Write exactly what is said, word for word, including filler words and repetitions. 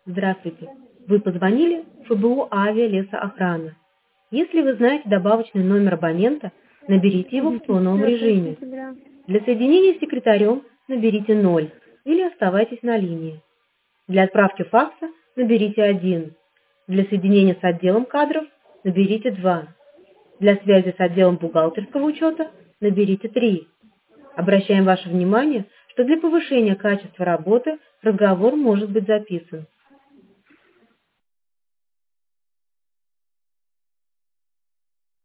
Здравствуйте. Вы позвонили в ФБУ «Авиалесоохрана». Если вы знаете добавочный номер абонента, наберите его в тоновом режиме. Для соединения с секретарем наберите ноль или оставайтесь на линии. Для отправки факса наберите один. Для соединения с отделом кадров наберите два. Для связи с отделом бухгалтерского учета наберите три. Обращаем ваше внимание, что для повышения качества работы разговор может быть записан.